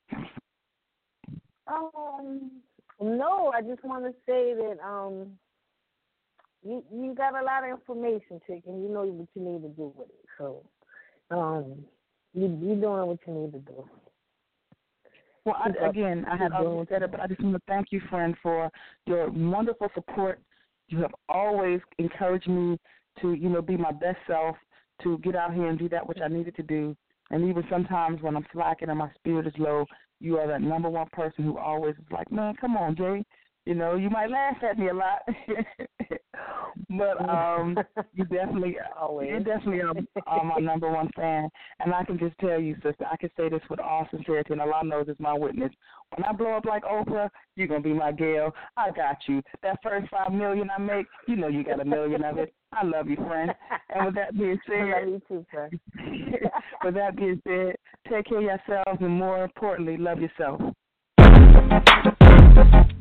Um, no, I just want to say that um, you you got a lot of information, chick, and you know what you need to do with it. So, um, you you doing what you need to do. Well, I, again, I had already said it, but I just want to thank you, friend, for your wonderful support. You have always encouraged me to, you know, be my best self, to get out here and do that which I needed to do. And even sometimes when I'm slacking and my spirit is low, you are that number one person who always is like, man, come on, Jay. You know, you might laugh at me a lot, but um, you definitely, Always. you definitely are, are my number one fan. And I can just tell you, sister, I can say this with all sincerity, and Allah knows it's my witness. When I blow up like Oprah, you're gonna be my gal. I got you. That first five million I make, you know, you got a million of it. I love you, friend. And with that being said, I love you too, friend. With that being said, take care of yourselves, and more importantly, love yourself.